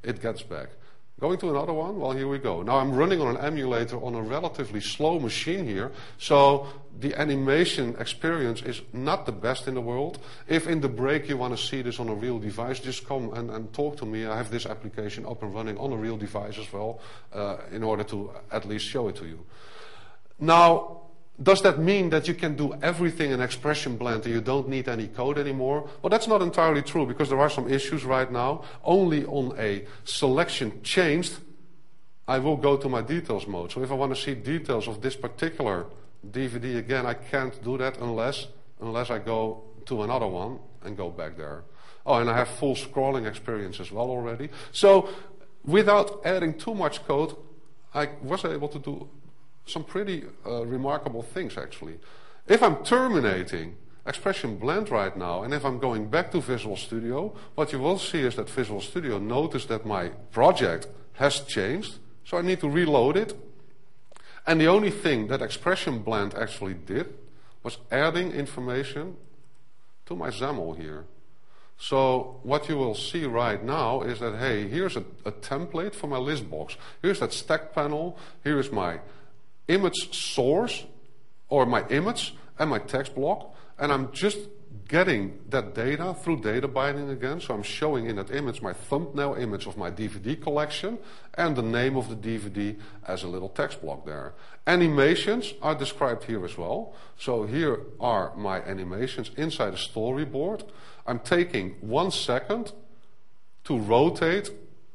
Going to another one? Well, here we go. Now I'm running on an emulator on a relatively slow machine here, so the animation experience is not the best in the world. If in the break you want to see this on a real device, just come and talk to me. I have this application up and running on a real device as well, in order to at least show it to you. Now, does that mean that you can do everything in Expression Blend and you don't need any code anymore? Well, that's not entirely true, because there are some issues right now. Only on a selection changed, I will go to my details mode. So if I want to see details of this particular DVD again, I can't do that unless I go to another one and go back there. Oh, and I have full scrolling experience as well already. So without adding too much code, I was able to do some pretty remarkable things, actually. If I'm terminating Expression Blend right now, and if I'm going back to Visual Studio, what you will see is that Visual Studio noticed that my project has changed, so I need to reload it. And the only thing that Expression Blend actually did was adding information to my XAML here. So what you will see right now is that, hey, here's a template for my list box. Here's that stack panel. Here is my image source, or my image and my text block, and I'm just getting that data through data binding again. So I'm showing in that image my thumbnail image of my DVD collection and the name of the DVD as a little text block there. Animations are described here as well. So here are my animations inside a storyboard. I'm taking 1 second to rotate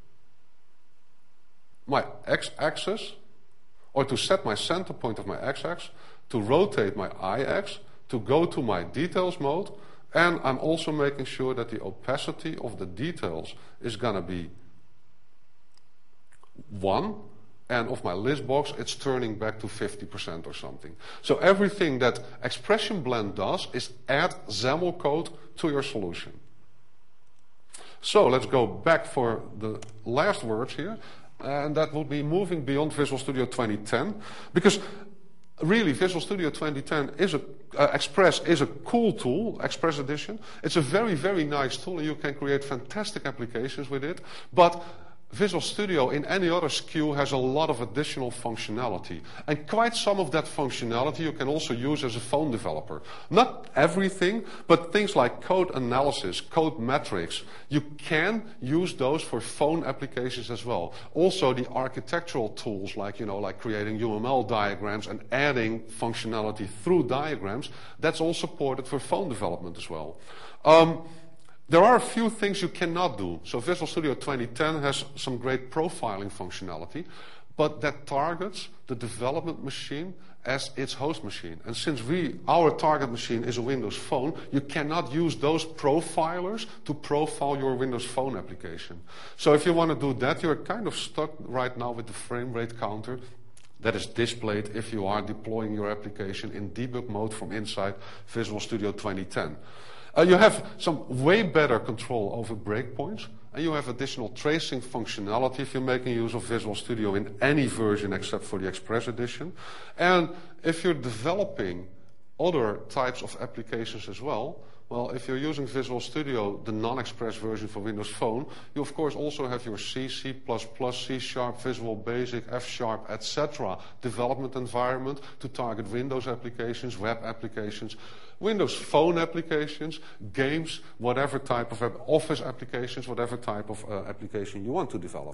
my x-axis, or to set my center point of my x-axis, to rotate my y-axis, to go to my details mode, and I'm also making sure that the opacity of the details is going to be 1, and of my list box it's turning back to 50% or something. So everything that Expression Blend does is add XAML code to your solution. So let's go back for the last words here. And that would be moving beyond Visual Studio 2010. Because really, Visual Studio 2010 is Express is a cool tool, Express Edition. It's a very, very nice tool, and you can create fantastic applications with it. But Visual Studio in any other SKU has a lot of additional functionality. And quite some of that functionality you can also use as a phone developer. Not everything, but things like code analysis, code metrics. You can use those for phone applications as well. Also the architectural tools like creating UML diagrams and adding functionality through diagrams, that's all supported for phone development as well. There are a few things you cannot do. So Visual Studio 2010 has some great profiling functionality, but that targets the development machine as its host machine. And since our target machine is a Windows Phone, you cannot use those profilers to profile your Windows Phone application. So if you want to do that, you're kind of stuck right now with the frame rate counter that is displayed if you are deploying your application in debug mode from inside Visual Studio 2010. You have some way better control over breakpoints, and you have additional tracing functionality if you're making use of Visual Studio in any version except for the Express Edition. And if you're developing other types of applications as well, if you're using Visual Studio, the non-Express version for Windows Phone, you of course also have your C, C++, C#, Visual Basic, F#, etc. development environment to target Windows applications, web applications, Windows Phone applications, games, whatever type of Office applications, whatever type of application you want to develop.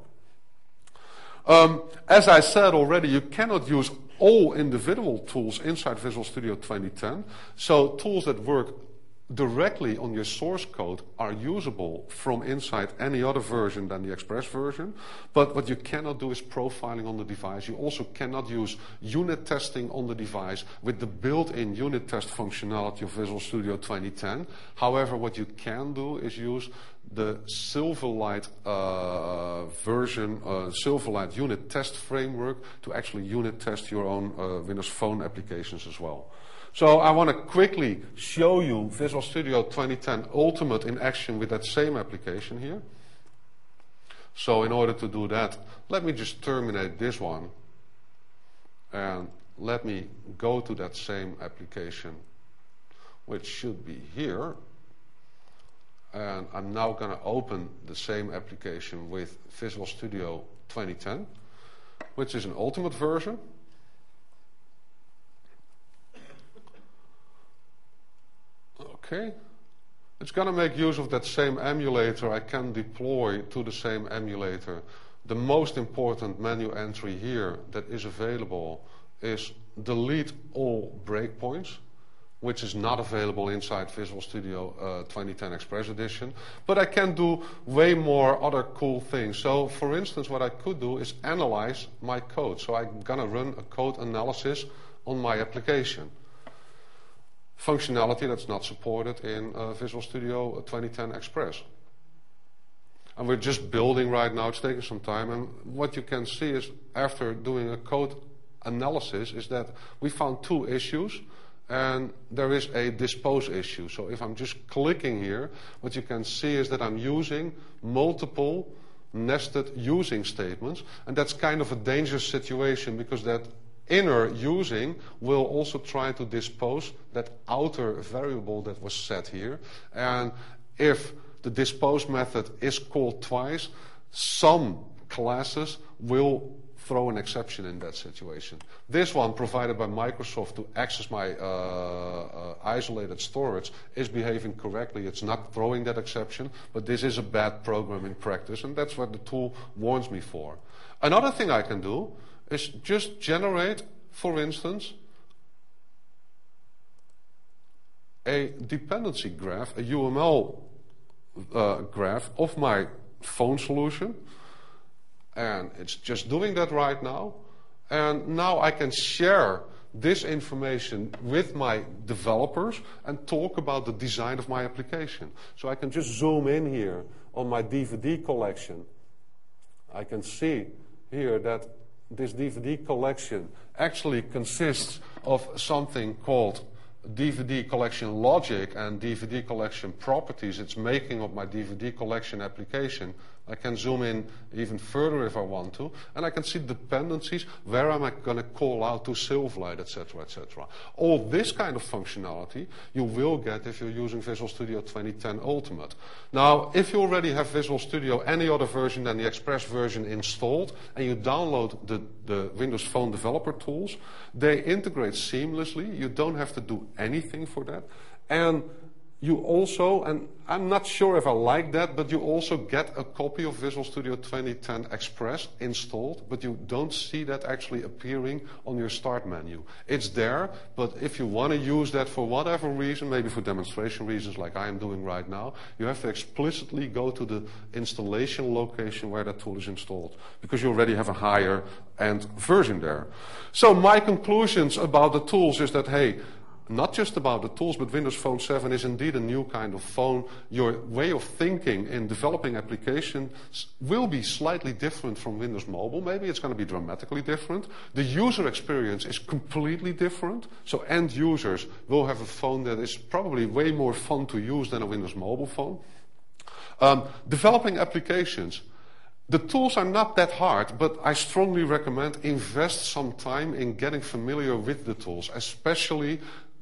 As I said already, you cannot use all individual tools inside Visual Studio 2010. So tools that work directly on your source code are usable from inside any other version than the Express version. But what you cannot do is profiling on the device. You also cannot use unit testing on the device with the built-in unit test functionality of Visual Studio 2010. However, what you can do is use the Silverlight version, Silverlight unit test framework to actually unit test your own Windows Phone applications as well. So I want to quickly show you Visual Studio 2010 Ultimate in action with that same application here. So in order to do that, let me just terminate this one. And let me go to that same application, which should be here. And I'm now going to open the same application with Visual Studio 2010, which is an Ultimate version. Okay, it's going to make use of that same emulator. I can deploy to the same emulator. The most important menu entry here that is available is delete all breakpoints, which is not available inside Visual Studio 2010 Express Edition. But I can do way more other cool things. So for instance, what I could do is analyze my code. So I'm going to run a code analysis on my application. Functionality that's not supported in Visual Studio 2010 Express. And we're just building right now, it's taking some time, and what you can see is after doing a code analysis is that we found two issues, and there is a dispose issue. So if I'm just clicking here, what you can see is that I'm using multiple nested using statements, and that's kind of a dangerous situation because that inner using will also try to dispose that outer variable that was set here. And if the dispose method is called twice, some classes will throw an exception in that situation. This one, provided by Microsoft to access my isolated storage, is behaving correctly. It's not throwing that exception, but this is a bad program in practice, and that's what the tool warns me for. Another thing I can do is just generate, for instance, a dependency graph, a UML graph of my phone solution. And it's just doing that right now. And now I can share this information with my developers and talk about the design of my application. So I can just zoom in here on my DVD collection. I can see here that this DVD collection actually consists of something called DVD collection logic and DVD collection properties. It's making of my DVD collection application I can zoom in even further if I want to, and I can see dependencies, where am I going to call out to Silverlight, etc., etc. All this kind of functionality you will get if you're using Visual Studio 2010 Ultimate. Now, if you already have Visual Studio, any other version than the Express version installed, and you download the Windows Phone developer tools, they integrate seamlessly. You don't have to do anything for that. And you also, and I'm not sure if I like that, but you also get a copy of Visual Studio 2010 Express installed, but you don't see that actually appearing on your start menu. It's there, but if you want to use that for whatever reason, maybe for demonstration reasons like I am doing right now, you have to explicitly go to the installation location where that tool is installed, because you already have a higher end version there. So my conclusions about the tools is that, hey, not just about the tools, but Windows Phone 7 is indeed a new kind of phone. Your way of thinking in developing applications will be slightly different from Windows Mobile. Maybe it's going to be dramatically different. The user experience is completely different. So end users will have a phone that is probably way more fun to use than a Windows Mobile phone. Developing applications. The tools are not that hard, but I strongly recommend invest some time in getting familiar with the tools, especially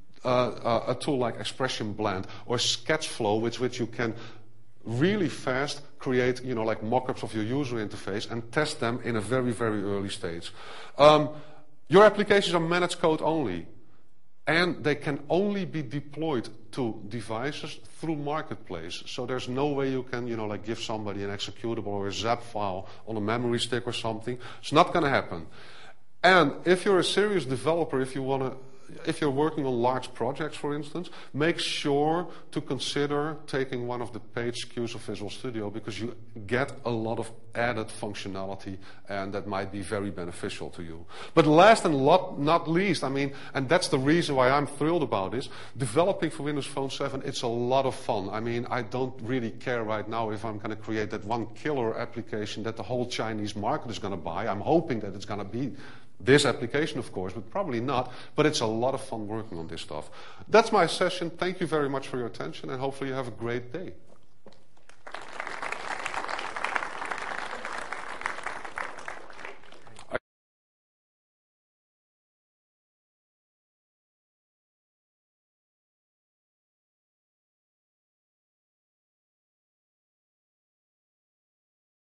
a tool like Expression Blend or Sketchflow, with which you can really fast create, like mock-ups of your user interface and test them in a very, very early stage. Your applications are managed code only, and they can only be deployed to devices through Marketplace. So there's no way you can, like give somebody an executable or a ZAP file on a memory stick or something. It's not going to happen. And if you're a serious developer, if you're working on large projects, for instance, make sure to consider taking one of the paid SKUs of Visual Studio, because you get a lot of added functionality, and that might be very beneficial to you. But last and not least, and that's the reason why I'm thrilled about this, developing for Windows Phone 7, it's a lot of fun. I don't really care right now if I'm going to create that one killer application that the whole Chinese market is going to buy. I'm hoping that it's going to be this application, of course, but probably not. But it's a lot of fun working on this stuff. That's my session. Thank you very much for your attention, and hopefully you have a great day.